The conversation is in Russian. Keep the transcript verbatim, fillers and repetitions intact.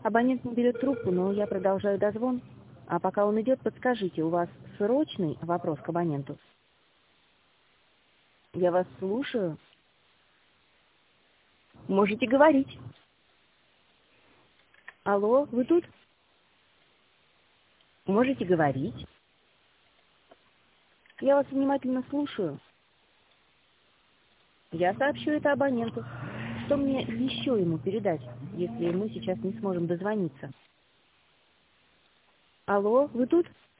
Абонент не берет трубку, но я продолжаю дозвон. А пока он идет, подскажите, у вас срочный вопрос к абоненту? Я вас слушаю. Можете говорить. Алло, вы тут? Можете говорить. Я вас внимательно слушаю. Я сообщу это абоненту. Что мне еще ему передать, если мы сейчас не сможем дозвониться? Алло, вы тут?